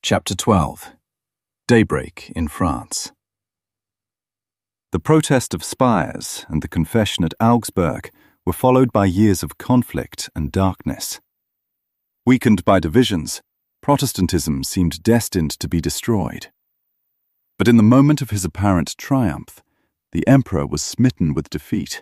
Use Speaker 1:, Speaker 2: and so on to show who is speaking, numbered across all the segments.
Speaker 1: Chapter 12. Daybreak in France. The protest of Spires and the confession at Augsburg were followed by years of conflict and darkness. Weakened by divisions, Protestantism seemed destined to be destroyed. But in the moment of his apparent triumph, the emperor was smitten with defeat.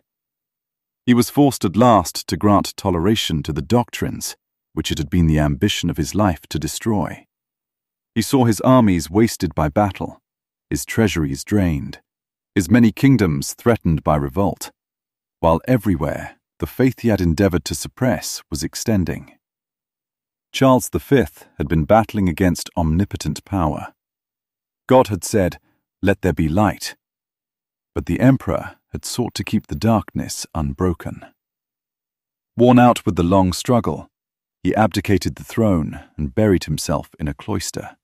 Speaker 1: He was forced at last to grant toleration to the doctrines which it had been the ambition of his life to destroy. He saw his armies wasted by battle, his treasuries drained, his many kingdoms threatened by revolt, while everywhere the faith he had endeavored to suppress was extending. Charles V had been battling against omnipotent power. God had said, "Let there be light," but the emperor had sought to keep the darkness unbroken. Worn out with the long struggle, he abdicated the throne and buried himself in a cloister.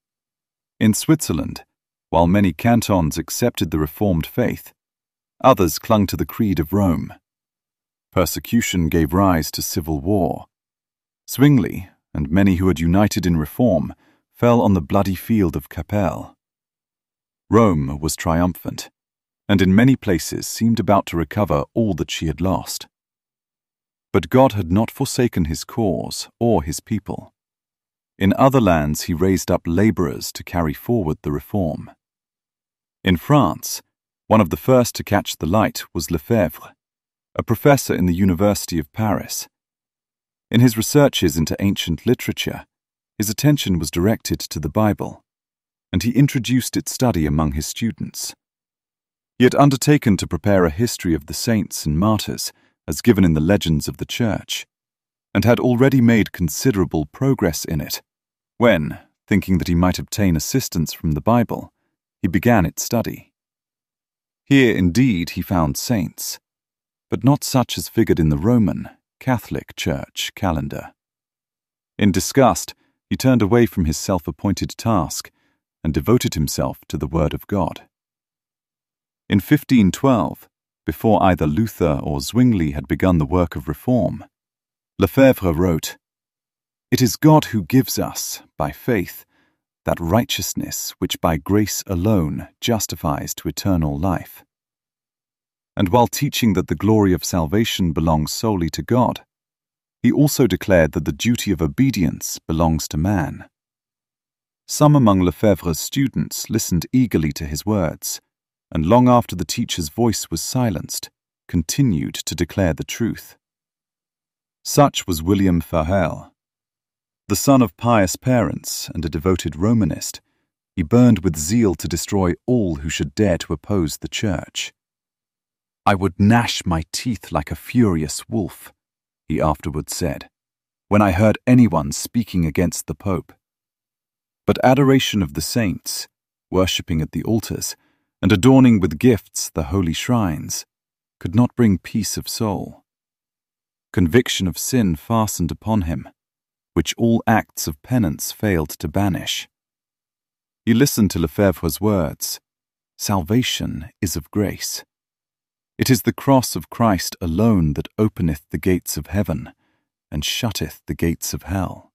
Speaker 1: In Switzerland, while many cantons accepted the Reformed faith, others clung to the creed of Rome. Persecution gave rise to civil war. Zwingli and many who had united in reform fell on the bloody field of Cappel. Rome was triumphant, and in many places seemed about to recover all that she had lost. But God had not forsaken his cause or his people. In other lands he raised up labourers to carry forward the reform. In France, one of the first to catch the light was Lefebvre, a professor in the University of Paris. In his researches into ancient literature, his attention was directed to the Bible, and he introduced its study among his students. He had undertaken to prepare a history of the saints and martyrs as given in the legends of the Church, and had already made considerable progress in it, when, thinking that he might obtain assistance from the Bible, he began its study. Here indeed he found saints, but not such as figured in the Roman, Catholic Church calendar. In disgust, he turned away from his self-appointed task and devoted himself to the Word of God. In 1512, before either Luther or Zwingli had begun the work of reform, Lefebvre wrote, "It is God who gives us, by faith, that righteousness which by grace alone justifies to eternal life." And while teaching that the glory of salvation belongs solely to God, he also declared that the duty of obedience belongs to man. Some among Lefebvre's students listened eagerly to his words, and long after the teacher's voice was silenced, continued to declare the truth. Such was William Farel. The son of pious parents and a devoted Romanist, he burned with zeal to destroy all who should dare to oppose the Church. "I would gnash my teeth like a furious wolf," he afterwards said, "when I heard anyone speaking against the Pope." But adoration of the saints, worshipping at the altars, and adorning with gifts the holy shrines, could not bring peace of soul. Conviction of sin fastened upon him, which all acts of penance failed to banish. He listened to Lefebvre's words, "Salvation is of grace. It is the cross of Christ alone that openeth the gates of heaven, and shutteth the gates of hell."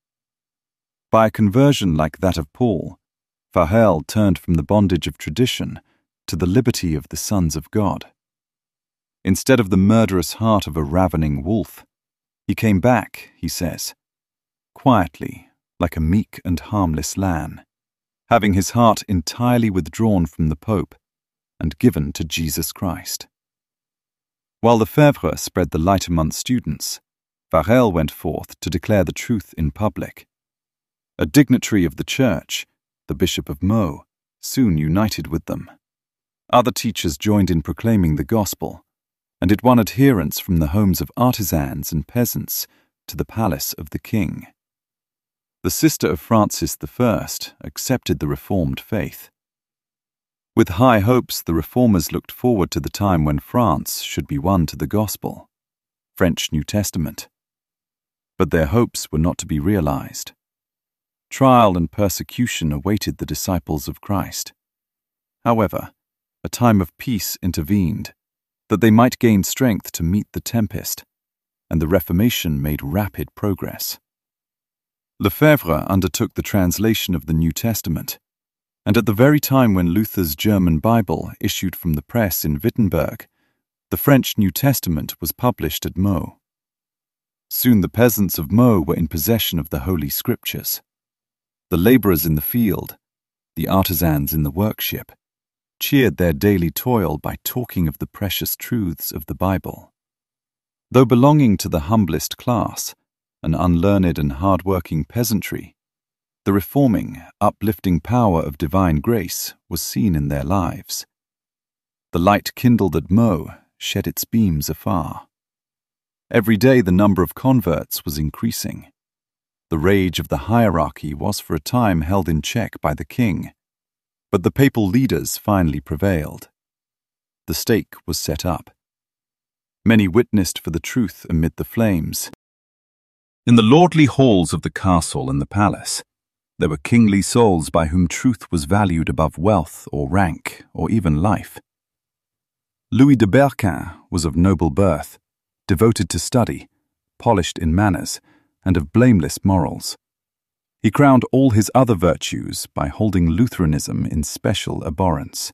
Speaker 1: By a conversion like that of Paul, Farel turned from the bondage of tradition to the liberty of the sons of God. Instead of the murderous heart of a ravening wolf, he came back, he says, quietly, like a meek and harmless lamb, having his heart entirely withdrawn from the Pope and given to Jesus Christ. While Lefebvre spread the light among students, Farel went forth to declare the truth in public. A dignitary of the Church, the Bishop of Meaux, soon united with them. Other teachers joined in proclaiming the gospel, and it won adherents from the homes of artisans and peasants to the palace of the king. The sister of Francis I accepted the Reformed faith. With high hopes, the reformers looked forward to the time when France should be won to the gospel, French New Testament. But their hopes were not to be realized. Trial and persecution awaited the disciples of Christ. However, a time of peace intervened, that they might gain strength to meet the tempest, and the Reformation made rapid progress. Lefebvre undertook the translation of the New Testament, and at the very time when Luther's German Bible issued from the press in Wittenberg, the French New Testament was published at Meaux. Soon the peasants of Meaux were in possession of the Holy Scriptures. The laborers in the field, the artisans in the workshop, cheered their daily toil by talking of the precious truths of the Bible. Though belonging to the humblest class, an unlearned and hard-working peasantry, the reforming, uplifting power of divine grace was seen in their lives. The light kindled at Meaux shed its beams afar. Every day the number of converts was increasing. The rage of the hierarchy was for a time held in check by the king, but the papal leaders finally prevailed. The stake was set up. Many witnessed for the truth amid the flames. In the lordly halls of the castle and the palace, there were kingly souls by whom truth was valued above wealth or rank or even life. Louis de Berquin was of noble birth, devoted to study, polished in manners, and of blameless morals. He crowned all his other virtues by holding Lutheranism in special abhorrence.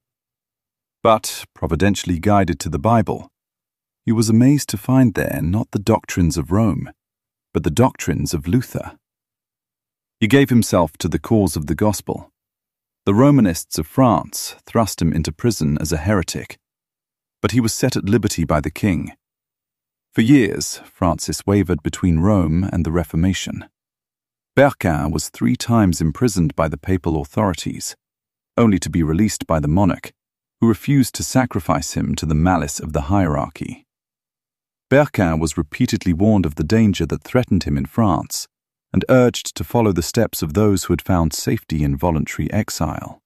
Speaker 1: But, providentially guided to the Bible, he was amazed to find there not the doctrines of Rome, but the doctrines of Luther. He gave himself to the cause of the gospel. The Romanists of France thrust him into prison as a heretic, but he was set at liberty by the king. For years, Francis wavered between Rome and the Reformation. Berquin was 3 times imprisoned by the papal authorities, only to be released by the monarch, who refused to sacrifice him to the malice of the hierarchy. Berquin was repeatedly warned of the danger that threatened him in France, and urged to follow the steps of those who had found safety in voluntary exile.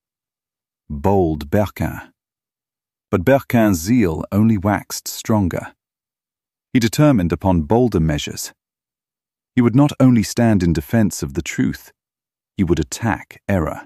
Speaker 1: Bold Berquin. But Berquin's zeal only waxed stronger. He determined upon bolder measures. He would not only stand in defense of the truth, he would attack error.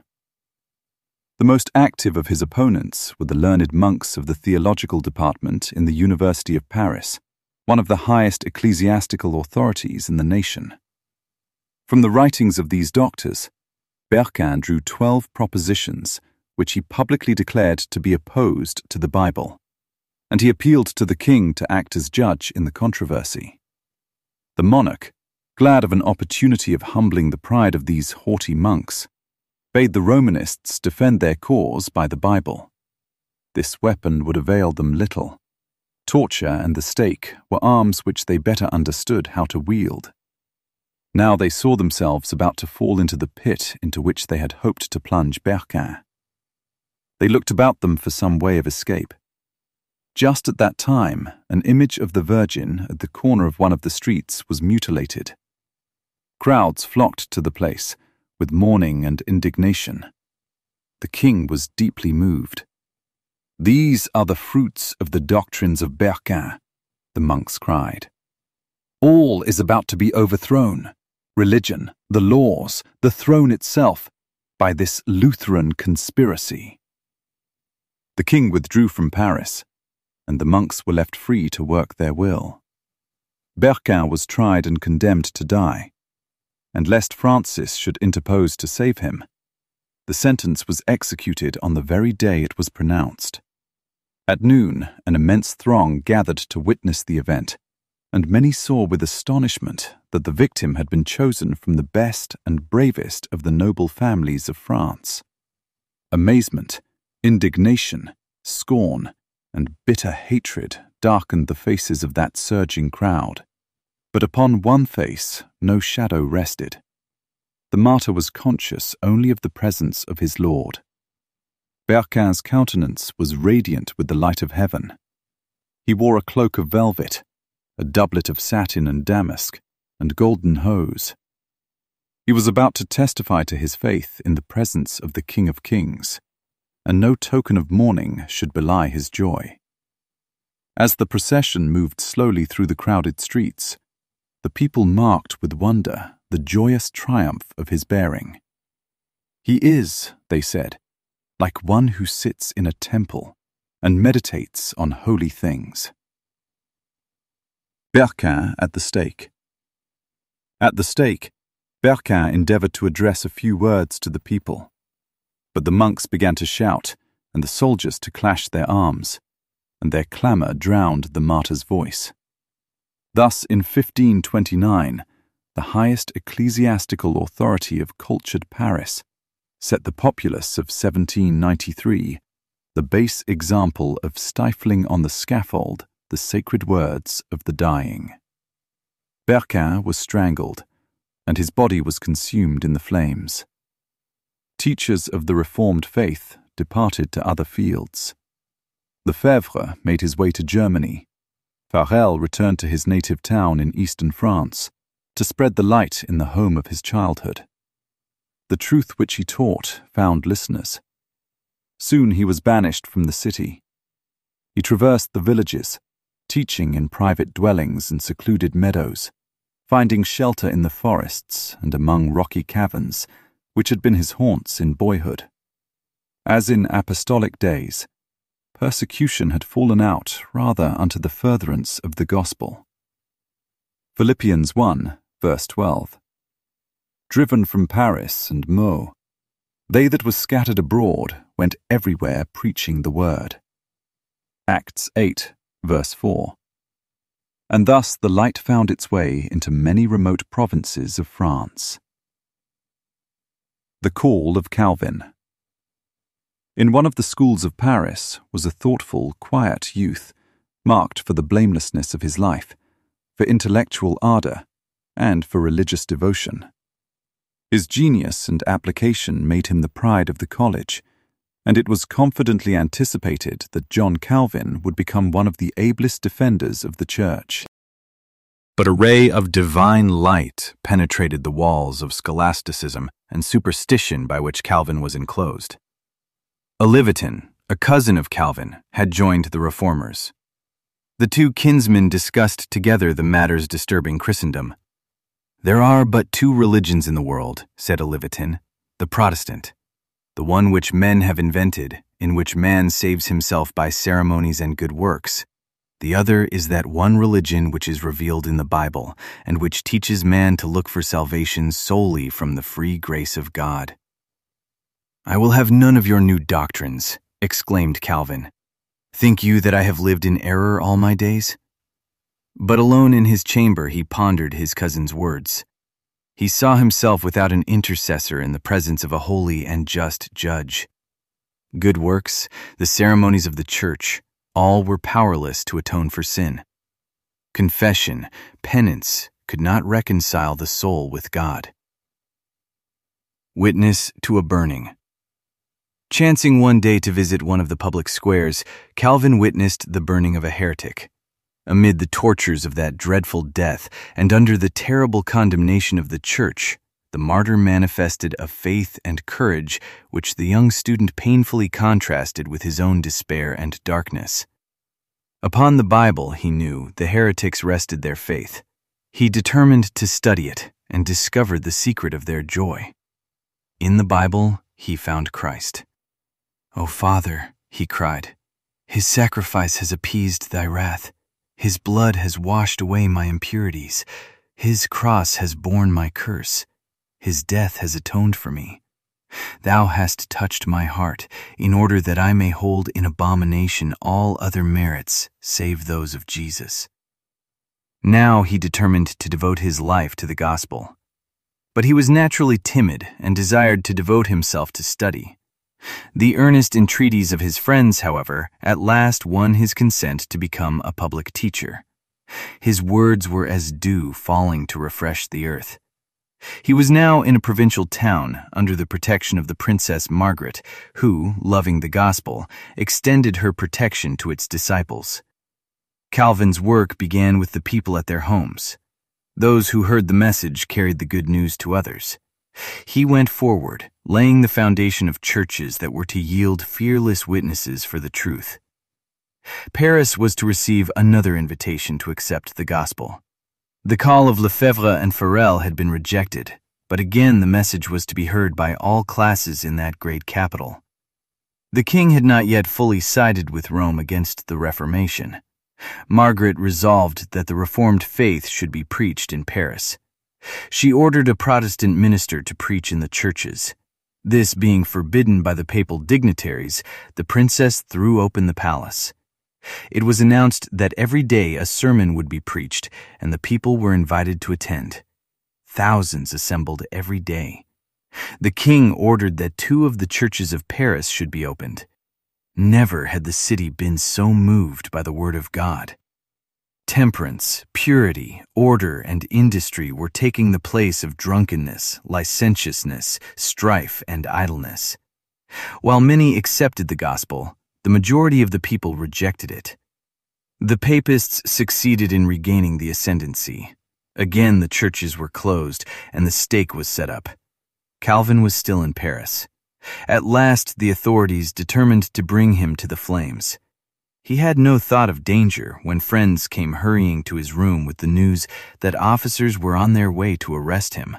Speaker 1: The most active of his opponents were the learned monks of the theological department in the University of Paris, one of the highest ecclesiastical authorities in the nation. From the writings of these doctors, Berquin drew 12 propositions which he publicly declared to be opposed to the Bible, and he appealed to the king to act as judge in the controversy. The monarch, glad of an opportunity of humbling the pride of these haughty monks, bade the Romanists defend their cause by the Bible. This weapon would avail them little. Torture and the stake were arms which they better understood how to wield. Now they saw themselves about to fall into the pit into which they had hoped to plunge Berquin. They looked about them for some way of escape. Just at that time, an image of the Virgin at the corner of one of the streets was mutilated. Crowds flocked to the place, with mourning and indignation. The king was deeply moved. "These are the fruits of the doctrines of Berquin," the monks cried. "All is about to be overthrown, religion, the laws, the throne itself, by this Lutheran conspiracy." The king withdrew from Paris, and the monks were left free to work their will. Berquin was tried and condemned to die, and lest Francis should interpose to save him, the sentence was executed on the very day it was pronounced. At noon, an immense throng gathered to witness the event, and many saw with astonishment that the victim had been chosen from the best and bravest of the noble families of France. Amazement, indignation, scorn, and bitter hatred darkened the faces of that surging crowd. But upon one face no shadow rested. The martyr was conscious only of the presence of his Lord. Berquin's countenance was radiant with the light of heaven. He wore a cloak of velvet, a doublet of satin and damask, and golden hose. He was about to testify to his faith in the presence of the King of Kings, and no token of mourning should belie his joy. As the procession moved slowly through the crowded streets, the people marked with wonder the joyous triumph of his bearing. "He is," they said, "like one who sits in a temple and meditates on holy things." Berquin at the stake. At the stake, Berquin endeavored to address a few words to the people, but the monks began to shout and the soldiers to clash their arms, and their clamour drowned the martyr's voice. Thus, in 1529, the highest ecclesiastical authority of cultured Paris set the populace of 1793 the base example of stifling on the scaffold the sacred words of the dying. Berquin was strangled, and his body was consumed in the flames. Teachers of the Reformed faith departed to other fields. Lefebvre made his way to Germany. Farel returned to his native town in eastern France to spread the light in the home of his childhood. The truth which he taught found listeners. Soon he was banished from the city. He traversed the villages, teaching in private dwellings and secluded meadows, finding shelter in the forests and among rocky caverns, which had been his haunts in boyhood. As in apostolic days, persecution had fallen out rather unto the furtherance of the gospel. Philippians 1, verse 12. Driven from Paris and Meaux, they that were scattered abroad went everywhere preaching the word. Acts 8, verse 4. And thus the light found its way into many remote provinces of France. The Call of Calvin. In one of the schools of Paris was a thoughtful, quiet youth, marked for the blamelessness of his life, for intellectual ardor, and for religious devotion. His genius and application made him the pride of the college, and it was confidently anticipated that John Calvin would become one of the ablest defenders of the Church. But a ray of divine light penetrated the walls of scholasticism and superstition by which Calvin was enclosed. Olivetan, a cousin of Calvin, had joined the Reformers. The two kinsmen discussed together the matters disturbing Christendom. "There are but two religions in the world," said Olivetan, "the Protestant, the one which men have invented, in which man saves himself by ceremonies and good works. The other is that one religion which is revealed in the Bible, and which teaches man to look for salvation solely from the free grace of God." "I will have none of your new doctrines," exclaimed Calvin. "Think you that I have lived in error all my days?" But alone in his chamber he pondered his cousin's words. He saw himself without an intercessor in the presence of a holy and just judge. Good works, the ceremonies of the Church, all were powerless to atone for sin. Confession, penance, could not reconcile the soul with God. Witness to a burning. Chancing one day to visit one of the public squares, Calvin witnessed the burning of a heretic. Amid the tortures of that dreadful death, and under the terrible condemnation of the Church, the martyr manifested a faith and courage which the young student painfully contrasted with his own despair and darkness. Upon the Bible, he knew, the heretics rested their faith. He determined to study it and discovered the secret of their joy. In the Bible, he found Christ. "O Father," he cried, "his sacrifice has appeased thy wrath. His blood has washed away my impurities. His cross has borne my curse. His death has atoned for me. Thou hast touched my heart, in order that I may hold in abomination all other merits save those of Jesus." Now he determined to devote his life to the gospel. But he was naturally timid and desired to devote himself to study. The earnest entreaties of his friends, however, at last won his consent to become a public teacher. His words were as dew falling to refresh the earth. He was now in a provincial town under the protection of the Princess Margaret, who, loving the gospel, extended her protection to its disciples. Calvin's work began with the people at their homes. Those who heard the message carried the good news to others. He went forward, laying the foundation of churches that were to yield fearless witnesses for the truth. Paris was to receive another invitation to accept the gospel. The call of Lefebvre and Farel had been rejected, but again the message was to be heard by all classes in that great capital. The king had not yet fully sided with Rome against the Reformation. Margaret resolved that the Reformed faith should be preached in Paris.
Speaker 2: She ordered a Protestant minister to preach in the churches. This being forbidden by the papal dignitaries, the princess threw open the palace. It was announced that every day a sermon would be preached, and the people were invited to attend. Thousands assembled every day. The king ordered that 2 of the churches of Paris should be opened. Never had the city been so moved by the word of God. Temperance, purity, order, and industry were taking the place of drunkenness, licentiousness, strife, and idleness. While many accepted the gospel, the majority of the people rejected it. The papists succeeded in regaining the ascendancy. Again, the churches were closed, and the stake was set up. Calvin was still in Paris. At last, the authorities determined to bring him to the flames. He had no thought of danger when friends came hurrying to his room with the news that officers were on their way to arrest him.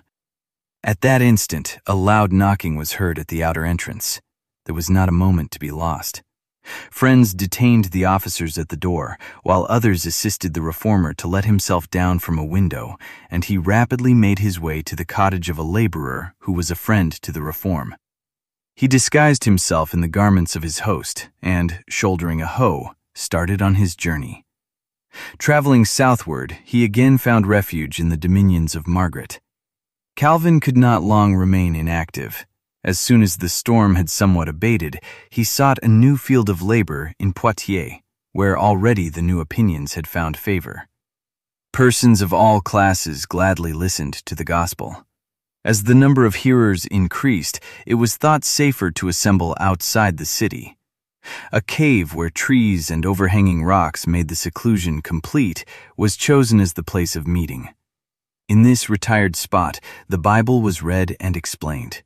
Speaker 2: At that instant, a loud knocking was heard at the outer entrance. There was not a moment to be lost. Friends detained the officers at the door, while others assisted the reformer to let himself down from a window, and he rapidly made his way to the cottage of a laborer who was a friend to the reform. He disguised himself in the garments of his host and, shouldering a hoe, started on his journey. Traveling southward, he again found refuge in the dominions of Margaret. Calvin could not long remain inactive. As soon as the storm had somewhat abated, he sought a new field of labor in Poitiers, where already the new opinions had found favor. Persons of all classes gladly listened to the gospel. As the number of hearers increased, it was thought safer to assemble outside the city. A cave where trees and overhanging rocks made the seclusion complete was chosen as the place of meeting. In this retired spot, the Bible was read and explained.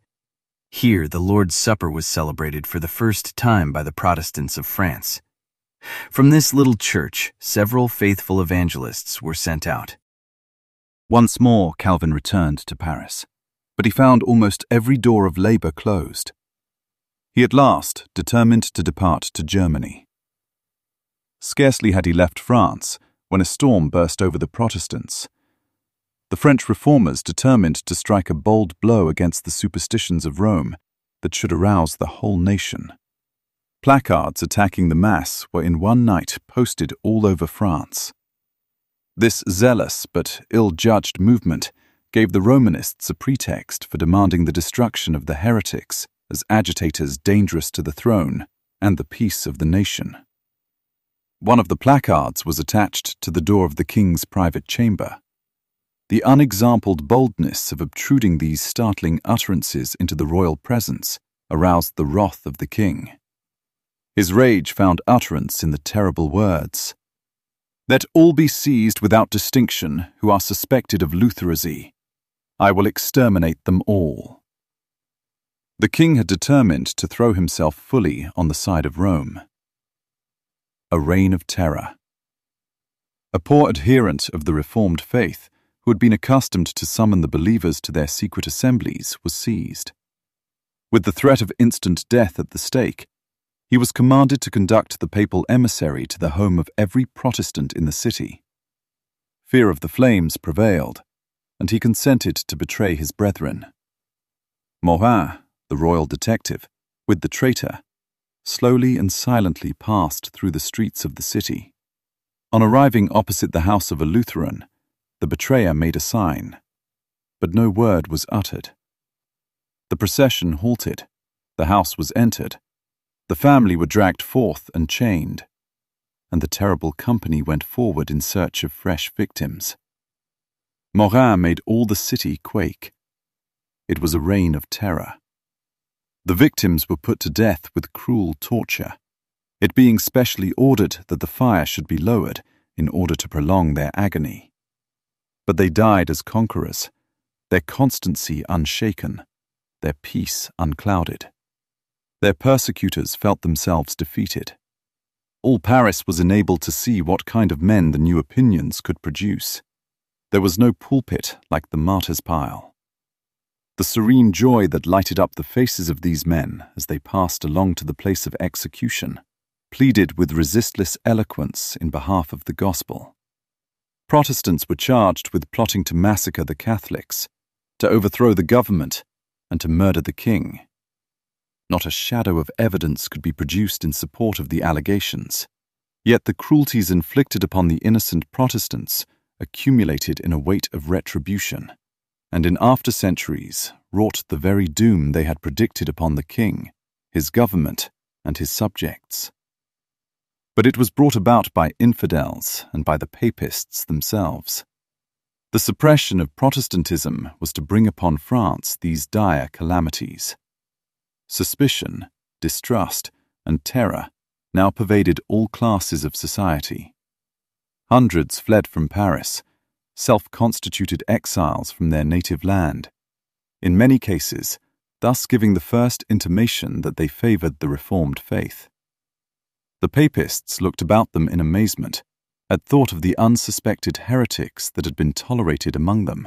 Speaker 2: Here, the Lord's Supper was celebrated for the first time by the Protestants of France. From this little church, several faithful evangelists were sent out.
Speaker 1: Once more, Calvin returned to Paris, but he found almost every door of labor closed. He at last determined to depart to Germany. Scarcely had he left France when a storm burst over the Protestants. The French reformers determined to strike a bold blow against the superstitions of Rome that should arouse the whole nation. Placards attacking the Mass were in one night posted all over France. This zealous but ill-judged movement gave the Romanists a pretext for demanding the destruction of the heretics as agitators dangerous to the throne and the peace of the nation. One of the placards was attached to the door of the king's private chamber. The unexampled boldness of obtruding these startling utterances into the royal presence aroused the wrath of the king. His rage found utterance in the terrible words, "Let all be seized without distinction who are suspected of Lutheracy. I will exterminate them all." The king had determined to throw himself fully on the side of Rome. A reign of terror. A poor adherent of the Reformed faith, who had been accustomed to summon the believers to their secret assemblies, was seized. With the threat of instant death at the stake, he was commanded to conduct the papal emissary to the home of every Protestant in the city. Fear of the flames prevailed, and he consented to betray his brethren. Morin, the royal detective, with the traitor, slowly and silently passed through the streets of the city. On arriving opposite the house of a Lutheran, the betrayer made a sign, but no word was uttered. The procession halted, the house was entered, the family were dragged forth and chained, and the terrible company went forward in search of fresh victims. Morin made all the city quake. It was a reign of terror. The victims were put to death with cruel torture, it being specially ordered that the fire should be lowered in order to prolong their agony. But they died as conquerors, their constancy unshaken, their peace unclouded. Their persecutors felt themselves defeated. All Paris was enabled to see what kind of men the new opinions could produce. There was no pulpit like the martyr's pile. The serene joy that lighted up the faces of these men as they passed along to the place of execution pleaded with resistless eloquence in behalf of the gospel. Protestants were charged with plotting to massacre the Catholics, to overthrow the government, and to murder the king. Not a shadow of evidence could be produced in support of the allegations, yet the cruelties inflicted upon the innocent Protestants accumulated in a weight of retribution, and in after centuries wrought the very doom they had predicted upon the king, his government, and his subjects. But it was brought about by infidels and by the papists themselves. The suppression of Protestantism was to bring upon France these dire calamities. Suspicion, distrust, and terror now pervaded all classes of society. Hundreds fled from Paris, self-constituted exiles from their native land, in many cases, thus giving the first intimation that they favoured the Reformed faith. The Papists looked about them in amazement at thought of the unsuspected heretics that had been tolerated among them.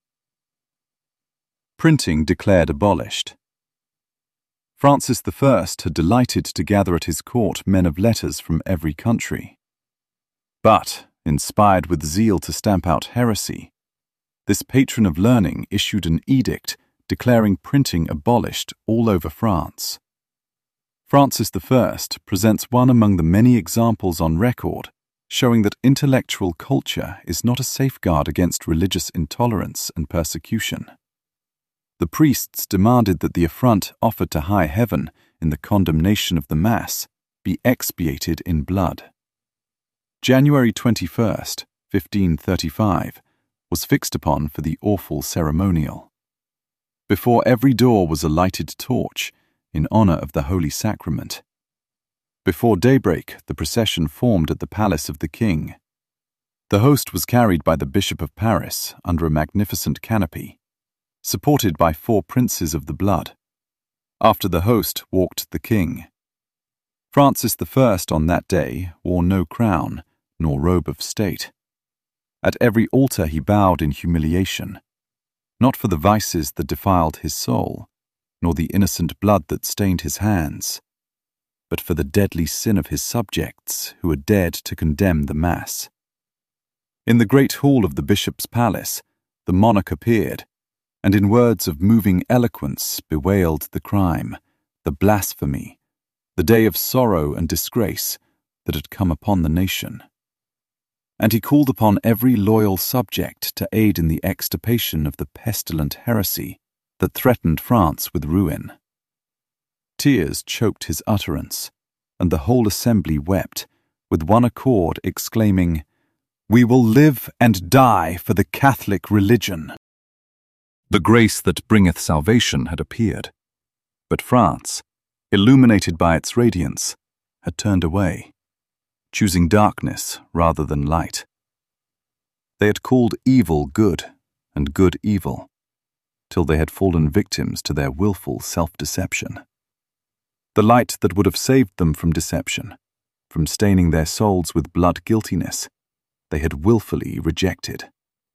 Speaker 1: Printing declared abolished. Francis I had delighted to gather at his court men of letters from every country. But, inspired with zeal to stamp out heresy, this patron of learning issued an edict declaring printing abolished all over France. Francis I presents one among the many examples on record showing that intellectual culture is not a safeguard against religious intolerance and persecution. The priests demanded that the affront offered to high heaven in the condemnation of the Mass be expiated in blood. January 21st, 1535, was fixed upon for the awful ceremonial. Before every door was a lighted torch in honour of the Holy Sacrament. Before daybreak, the procession formed at the palace of the king. The host was carried by the Bishop of Paris under a magnificent canopy, supported by 4 princes of the blood. After the host walked the king. Francis I on that day wore no crown nor robe of state. At every altar he bowed in humiliation, not for the vices that defiled his soul, nor the innocent blood that stained his hands, but for the deadly sin of his subjects who had dared to condemn the Mass. In the great hall of the bishop's palace, the monarch appeared, and in words of moving eloquence bewailed the crime, the blasphemy, the day of sorrow and disgrace that had come upon the nation. And he called upon every loyal subject to aid in the extirpation of the pestilent heresy that threatened France with ruin. Tears choked his utterance, and the whole assembly wept, with one accord exclaiming, "We will live and die for the Catholic religion." The grace that bringeth salvation had appeared, but France, illuminated by its radiance, had turned away, choosing darkness rather than light. They had called evil good and good evil, till they had fallen victims to their willful self-deception. The light that would have saved them from deception, from staining their souls with blood guiltiness, they had willfully rejected.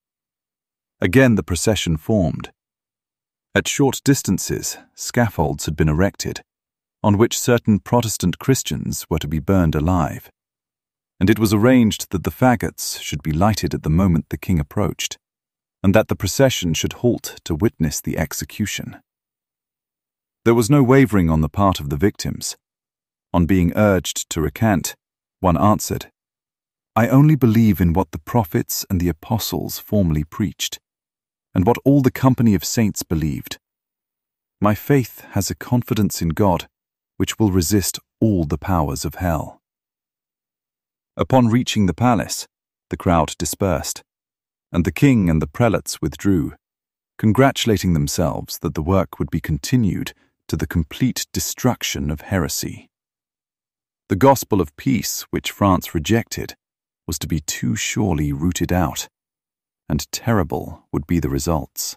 Speaker 1: Again the procession formed. At short distances, scaffolds had been erected, on which certain Protestant Christians were to be burned alive, and it was arranged that the faggots should be lighted at the moment the king approached, and that the procession should halt to witness the execution. There was no wavering on the part of the victims. On being urged to recant, one answered, "I only believe in what the prophets and the apostles formerly preached, and what all the company of saints believed. My faith has a confidence in God which will resist all the powers of hell." Upon reaching the palace, the crowd dispersed, and the king and the prelates withdrew, congratulating themselves that the work would be continued to the complete destruction of heresy. The gospel of peace which France rejected was to be too surely rooted out, and terrible would be the results.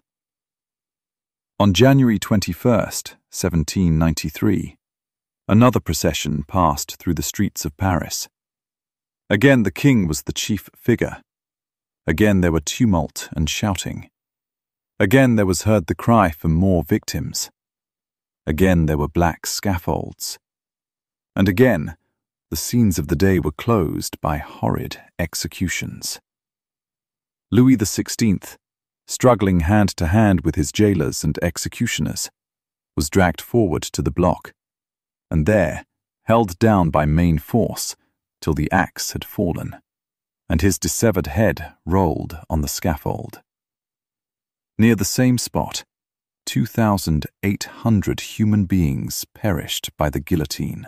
Speaker 1: On January 21st, 1793, another procession passed through the streets of Paris. Again the king was the chief figure. Again there were tumult and shouting. Again there was heard the cry for more victims. Again there were black scaffolds. And again the scenes of the day were closed by horrid executions. Louis XVI, struggling hand to hand with his jailers and executioners, was dragged forward to the block, and there, held down by main force till the axe had fallen, and his dissevered head rolled on the scaffold. Near the same spot, 2,800 human beings perished by the guillotine.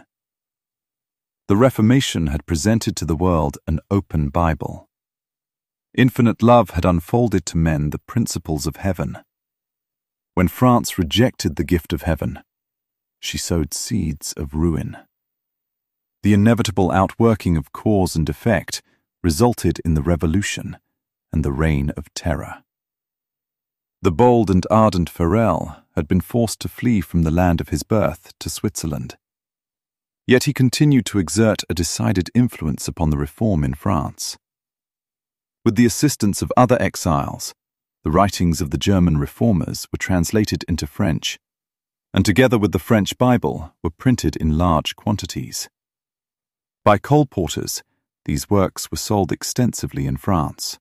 Speaker 1: The Reformation had presented to the world an open Bible. Infinite love had unfolded to men the principles of heaven. When France rejected the gift of heaven, she sowed seeds of ruin. The inevitable outworking of cause and effect resulted in the Revolution and the Reign of Terror. The bold and ardent Farel had been forced to flee from the land of his birth to Switzerland. Yet he continued to exert a decided influence upon the reform in France. With the assistance of other exiles, the writings of the German reformers were translated into French, and together with the French Bible were printed in large quantities. By colporteurs, these works were sold extensively in France.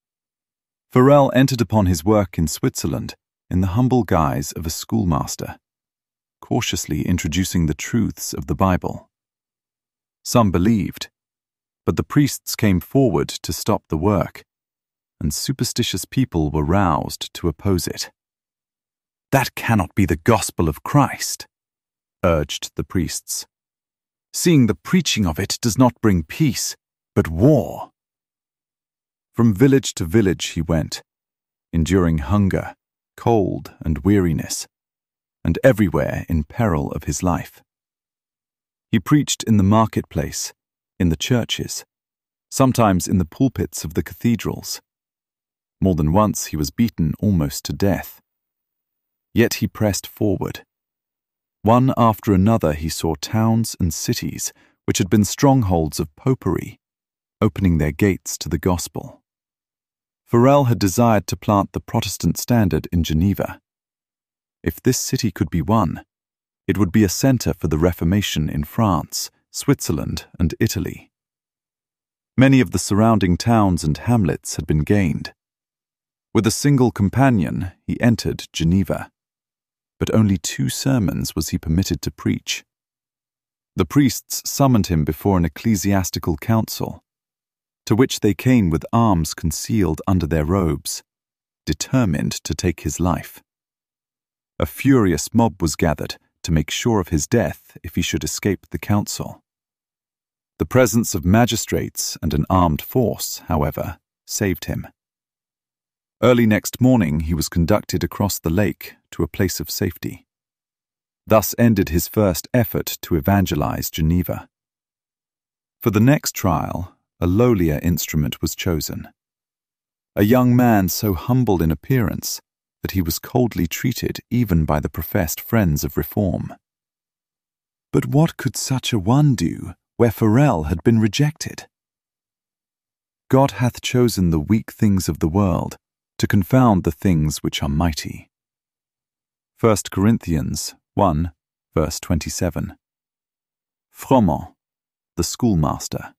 Speaker 1: Farel entered upon his work in Switzerland in the humble guise of a schoolmaster, cautiously introducing the truths of the Bible. Some believed, but the priests came forward to stop the work, and superstitious people were roused to oppose it. "That cannot be the gospel of Christ," urged the priests, "seeing the preaching of it does not bring peace, but war." From village to village he went, enduring hunger, cold, and weariness, and everywhere in peril of his life. He preached in the marketplace, in the churches, sometimes in the pulpits of the cathedrals. More than once he was beaten almost to death. Yet he pressed forward. One after another he saw towns and cities which had been strongholds of popery, opening their gates to the gospel. Farel had desired to plant the Protestant standard in Geneva. If this city could be won, it would be a center for the Reformation in France, Switzerland, and Italy. Many of the surrounding towns and hamlets had been gained. With a single companion, he entered Geneva, but only 2 sermons was he permitted to preach. The priests summoned him before an ecclesiastical council, to which they came with arms concealed under their robes, determined to take his life. A furious mob was gathered to make sure of his death if he should escape the council. The presence of magistrates and an armed force, however, saved him. Early next morning he was conducted across the lake to a place of safety. Thus ended his first effort to evangelize Geneva. For the next trial, a lowlier instrument was chosen. A young man so humble in appearance that he was coldly treated even by the professed friends of reform. But what could such a one do where Farel had been rejected? God hath chosen the weak things of the world to confound the things which are mighty. 1 Corinthians 1, verse 27. Froment, the schoolmaster.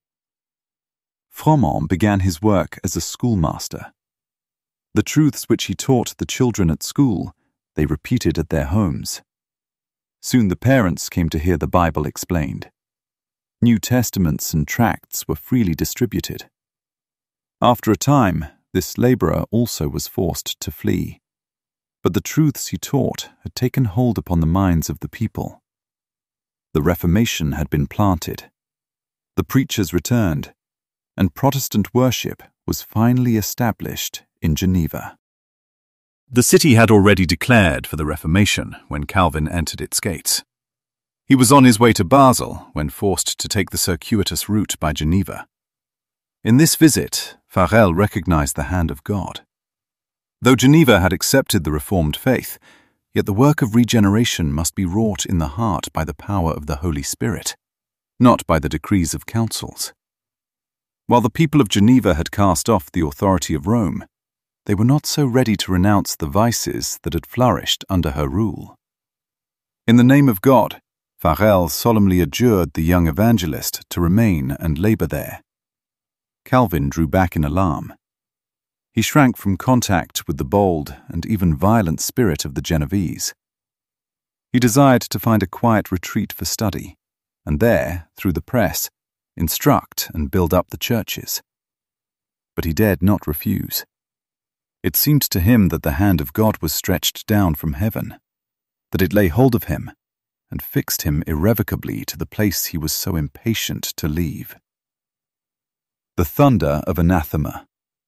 Speaker 1: Froment began his work as a schoolmaster. The truths which he taught the children at school, they repeated at their homes. Soon the parents came to hear the Bible explained. New Testaments and tracts were freely distributed. After a time, this laborer also was forced to flee, but the truths he taught had taken hold upon the minds of the people. The Reformation had been planted. The preachers returned, and Protestant worship was finally established in Geneva. The city had already declared for the Reformation when Calvin entered its gates. He was on his way to Basel when forced to take the circuitous route by Geneva. In this visit, Farel recognized the hand of God. Though Geneva had accepted the Reformed faith, yet the work of regeneration must be wrought in the heart by the power of the Holy Spirit, not by the decrees of councils. While the people of Geneva had cast off the authority of Rome, they were not so ready to renounce the vices that had flourished under her rule. In the name of God, Farel solemnly adjured the young evangelist to remain and labor there. Calvin drew back in alarm. He shrank from contact with the bold and even violent spirit of the Genovese. He desired to find a quiet retreat for study, and there, through the press, instruct and build up the churches. But he dared not refuse. It seemed to him that the hand of God was stretched down from heaven, that it lay hold of him and fixed him irrevocably to the place he was so impatient to leave. The thunder of anathema.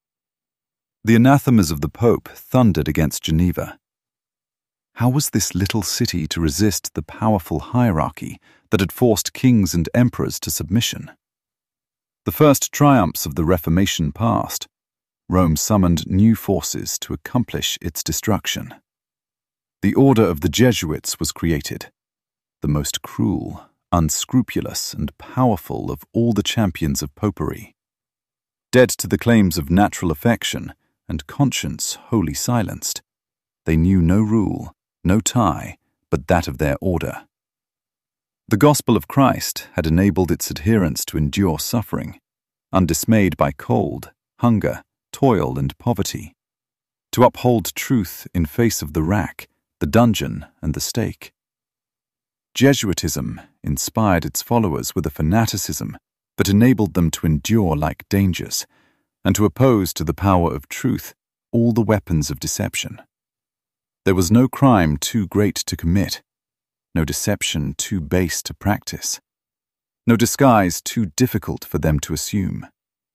Speaker 1: The anathemas of the Pope thundered against Geneva. How was this little city to resist the powerful hierarchy that had forced kings and emperors to submission? The first triumphs of the Reformation past, Rome summoned new forces to accomplish its destruction. The Order of the Jesuits was created, the most cruel, unscrupulous, and powerful of all the champions of popery. Dead to the claims of natural affection and conscience wholly silenced, they knew no rule, no tie, but that of their order. The gospel of Christ had enabled its adherents to endure suffering, undismayed by cold, hunger, toil, and poverty, to uphold truth in face of the rack, the dungeon, and the stake. Jesuitism inspired its followers with a fanaticism that enabled them to endure like dangers, and to oppose to the power of truth all the weapons of deception. There was no crime too great to commit, no deception too base to practice, no disguise too difficult for them to assume.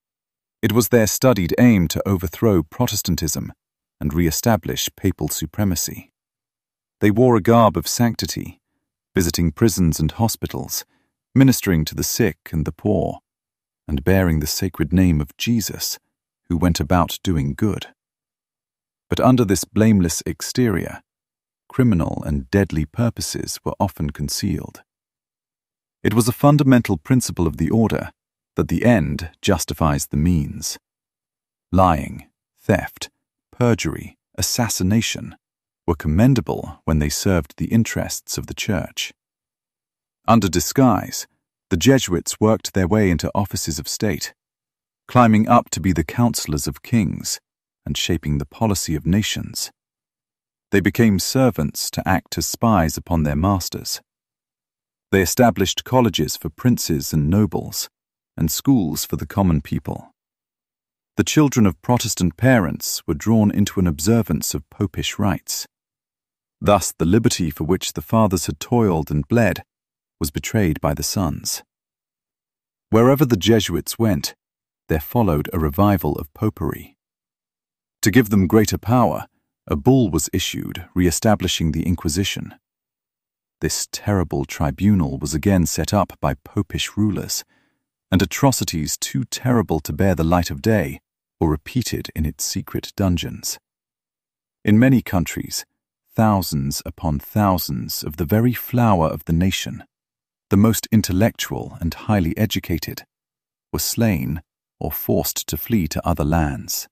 Speaker 1: It was their studied aim to overthrow Protestantism and re-establish papal supremacy. They wore a garb of sanctity, visiting prisons and hospitals, ministering to the sick and the poor, and bearing the sacred name of Jesus, who went about doing good. But under this blameless exterior, criminal and deadly purposes were often concealed. It was a fundamental principle of the order that the end justifies the means. Lying, theft, perjury, assassination were commendable when they served the interests of the Church. Under disguise, the Jesuits worked their way into offices of state, climbing up to be the counselors of kings and shaping the policy of nations. They became servants to act as spies upon their masters. They established colleges for princes and nobles, and schools for the common people. The children of Protestant parents were drawn into an observance of popish rites. Thus the liberty for which the fathers had toiled and bled was betrayed by the sons. Wherever the Jesuits went, there followed a revival of popery. To give them greater power, a bull was issued re-establishing the Inquisition. This terrible tribunal was again set up by popish rulers, and atrocities too terrible to bear the light of day were repeated in its secret dungeons. In many countries, thousands upon thousands of the very flower of the nation, the most intellectual and highly educated, were slain or forced to flee to other lands.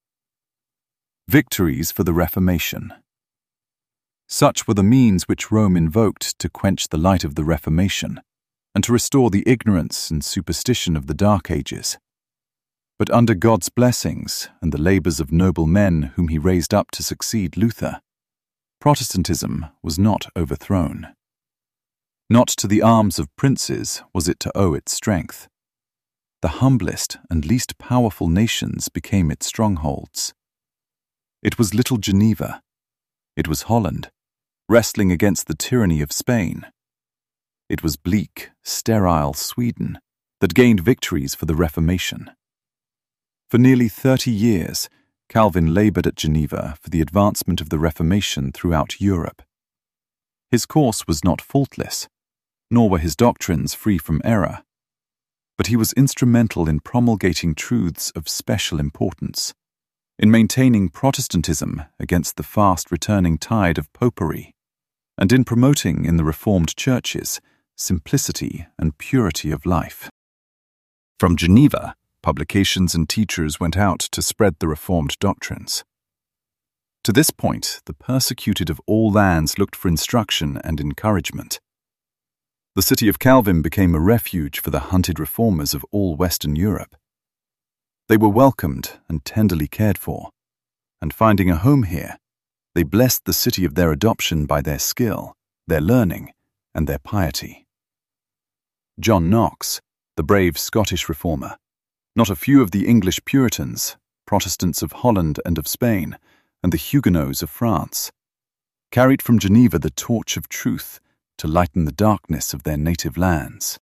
Speaker 1: Victories for the Reformation. Such were the means which Rome invoked to quench the light of the Reformation and to restore the ignorance and superstition of the Dark Ages. But under God's blessings and the labors of noble men whom he raised up to succeed Luther, Protestantism was not overthrown. Not to the arms of princes was it to owe its strength. The humblest and least powerful nations became its strongholds. It was little Geneva. It was Holland, wrestling against the tyranny of Spain. It was bleak, sterile Sweden that gained victories for the Reformation. For nearly 30 years, Calvin labored at Geneva for the advancement of the Reformation throughout Europe. His course was not faultless, nor were his doctrines free from error, but he was instrumental in promulgating truths of special importance, in maintaining Protestantism against the fast-returning tide of popery, and in promoting in the Reformed churches simplicity and purity of life. From Geneva, publications and teachers went out to spread the Reformed doctrines. To this point, the persecuted of all lands looked for instruction and encouragement. The city of Calvin became a refuge for the hunted reformers of all Western Europe. They were welcomed and tenderly cared for, and finding a home here, they blessed the city of their adoption by their skill, their learning, and their piety. John Knox, the brave Scottish reformer, not a few of the English Puritans, Protestants of Holland and of Spain, and the Huguenots of France, carried from Geneva the torch of truth to lighten the darkness of their native lands.